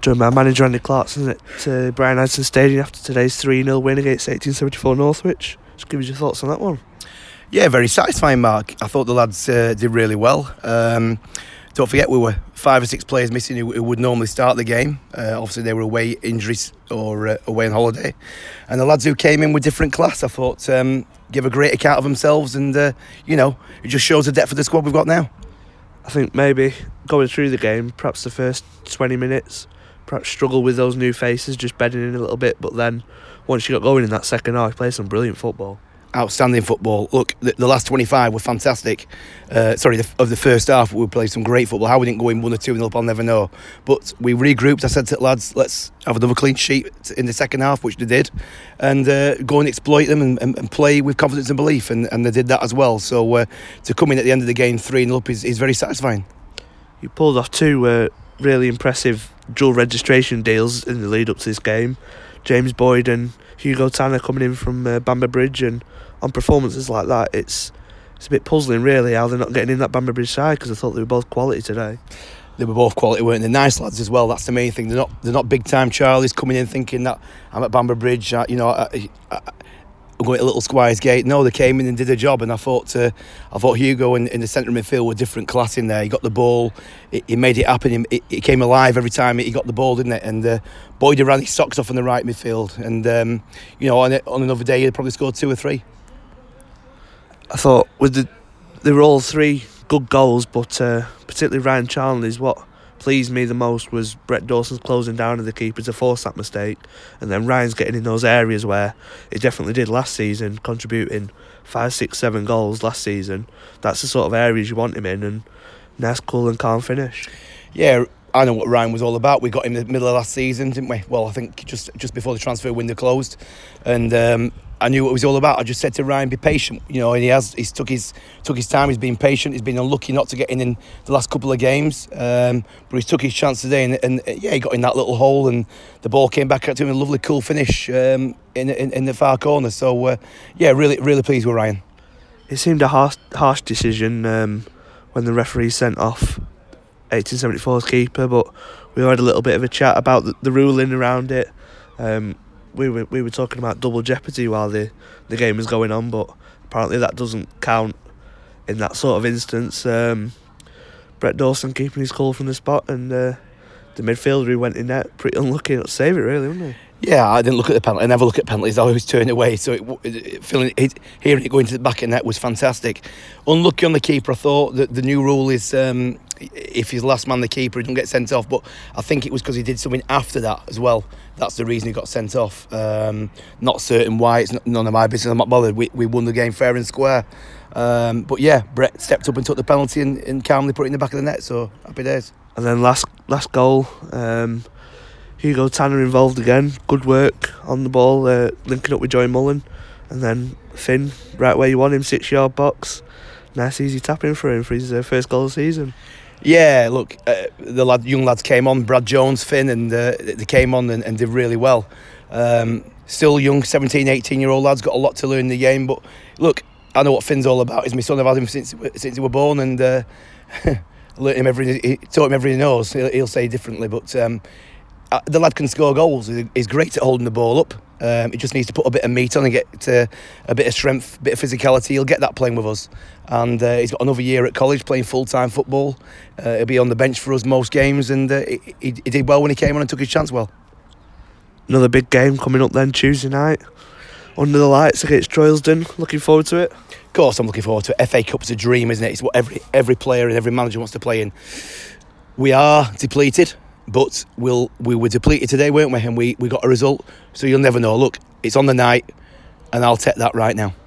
joined by manager Andy Clarkson at Brian Addison Stadium after today's 3-0 win against 1874 Northwich. Just give us your thoughts on that one. Yeah, very satisfying, Mark. I thought the lads did really well. Don't forget, we were 5 or 6 players missing who would normally start the game. Obviously, they were away injuries or away on holiday. And the lads who came in with different class, I thought, give a great account of themselves. And, it just shows the depth of the squad we've got now. I think maybe going through the game, perhaps the first 20 minutes, perhaps struggle with those new faces, just bedding in a little bit. But then, once you got going in that second half, you played some brilliant football. Outstanding football. Look, the last 25 were fantastic. Of the first half, we played some great football. How we didn't go in 1 or 2-0 up, I'll never know. But we regrouped. I said to the lads, let's have another clean sheet in the second half, which they did, and go and exploit them and play with confidence and belief. And they did that as well. So to come in at the end of the game 3-0 up is very satisfying. You pulled off 2 really impressive dual registration deals in the lead up to this game. James Boyd and Hugo Tanner coming in from Bamber Bridge, and on performances like that, it's a bit puzzling really how they're not getting in that Bamber Bridge side, because I thought they were both quality today. They were both quality, weren't they? Nice lads as well. That's the main thing. They're not big time Charlies coming in thinking that I'm at Bamber Bridge. I'm going to Little Squires Gate. No, they came in and did a job, and I thought Hugo in the centre of midfield were different class in there. He got the ball, he made it happen. It came alive every time he got the ball, didn't it? And Boyd ran his socks off on the right midfield, and on another day he'd probably scored 2 or 3. I thought they were all 3 good goals, but particularly Ryan Charnley's, what pleased me the most was Brett Dawson's closing down of the keeper to force that mistake, and then Ryan's getting in those areas where he definitely did last season, contributing 5, 6, 7 goals last season. That's the sort of areas you want him in, and nice, cool and calm finish. Yeah, I know what Ryan was all about. We got him in the middle of last season, didn't we? Well, I think just before the transfer window closed, and I knew what it was all about. I just said to Ryan, be patient, and he's took his time. He's been patient. He's been unlucky not to get in the last couple of games, but he's took his chance today, and he got in that little hole, and the ball came back out to him, a lovely cool finish in the far corner. So really, really pleased with Ryan. It seemed a harsh decision when the referee sent off 1874's keeper, but we had a little bit of a chat about the ruling around it. We were talking about double jeopardy while the game was going on, but apparently that doesn't count in that sort of instance. Brett Dawson keeping his cool from the spot, and the midfielder who went in net pretty unlucky not to save it, really, wasn't he? Yeah, I didn't look at the penalty. I never look at penalties. I always turn away. So hearing it go into the back of the net was fantastic. Unlucky on the keeper. I thought that the new rule is if he's last man the keeper, he doesn't get sent off. But I think it was because he did something after that as well. That's the reason he got sent off. Not certain why. It's none of my business. I'm not bothered. We won the game fair and square. But yeah, Brett stepped up and took the penalty and calmly put it in the back of the net. So happy days. And then last goal. Hugo Tanner involved again. Good work on the ball, linking up with Joey Mullen. And then Finn, right where you want him, 6-yard box. Nice easy tapping for him for his first goal of the season. Yeah, look, the young lads came on, Brad Jones, Finn, and they came on and did really well. Still young, 17, 18-year-old lads, got a lot to learn in the game. But look, I know what Finn's all about. It's my son. I've had him since he was born, and taught him everything he knows. He'll say differently, but the lad can score goals. He's great at holding the ball up. He just needs to put a bit of meat on and get a bit of strength, a bit of physicality. He'll get that playing with us. And he's got another year at college playing full-time football. He'll be on the bench for us most games, and he did well when he came on and took his chance well. Another big game coming up then Tuesday night. Under the lights against Troylsden. Looking forward to it? Of course I'm looking forward to it. FA Cup's a dream, isn't it? It's what every player and every manager wants to play in. We are depleted. But we were depleted today, weren't we? And we got a result. So you'll never know. Look, it's on the night, and I'll take that right now.